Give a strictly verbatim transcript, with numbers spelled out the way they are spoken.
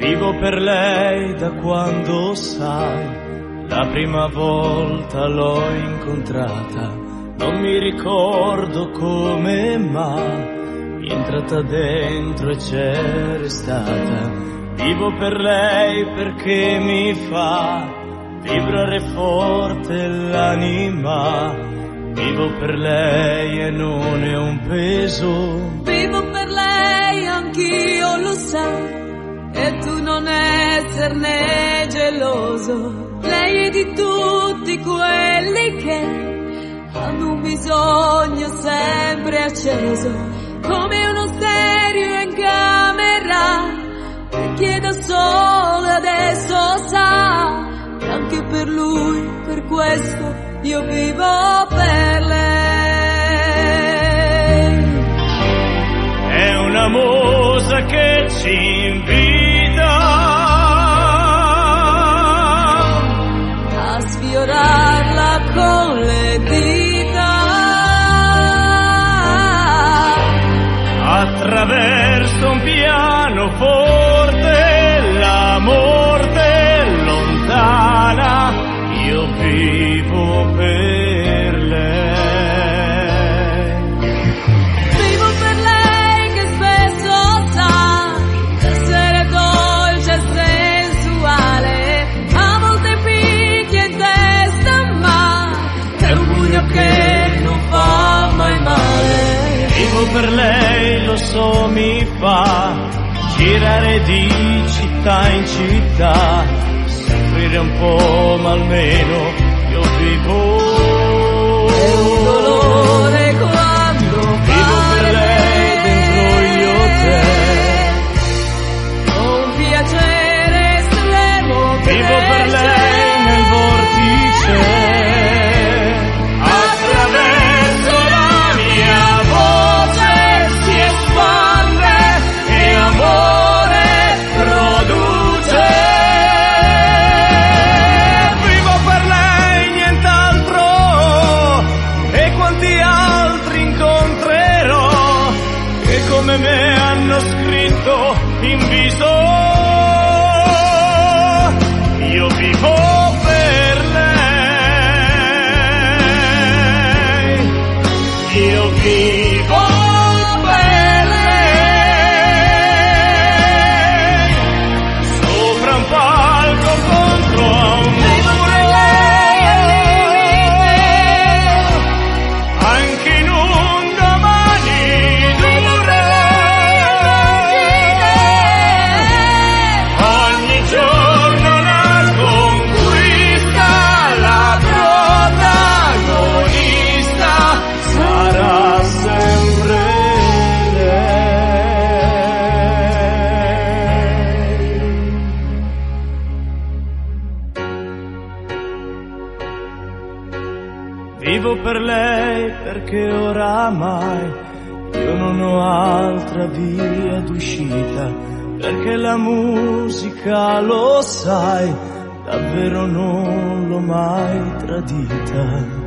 Vivo per lei da quando, sai, la prima volta l'ho incontrata. Non mi ricordo come, ma mi è entrata dentro e c'è restata. Vivo per lei perché mi fa vibrare forte l'anima. Vivo per lei e non è un peso. Vivo per lei, anch'io lo sai, e tu non esserne geloso. Lei è di tutti quelli che hanno un bisogno sempre acceso, come uno stereo in camera, e chi è da solo adesso sa che anche per lui, per questo io vivo per lei. È una musa che ci invita a sfiorarla con le dita, attraverso un pianoforte la morte lontana. Io vivo per lei. Vivo per lei che spesso sa essere dolce e sensuale, a volte picchia in testa, ma è un pugno che non fa mai male. Vivo per lei, lo so, mi fa girare di città in città, soffrire un po', ma almeno io vivo. È un dolore quando vivo per lei dentro gli hotel, un piacere estremo. Vivo per lei nel vortice, attraverso la mia voce si espande e amore produce. Vivo per lei, nient'altro, e quanti altri incontrerò che come me hanno scritto in viso. Io vivo per lei, io vivo per lei, sopra un palco contro a un muro, anche in un domani duro. Ogni giorno la conquista, la protagonista sarà sempre lei. Vivo per lei perché oramai io non ho altra via d'uscita, perché la musica, lo sai, davvero non l'ho mai tradita.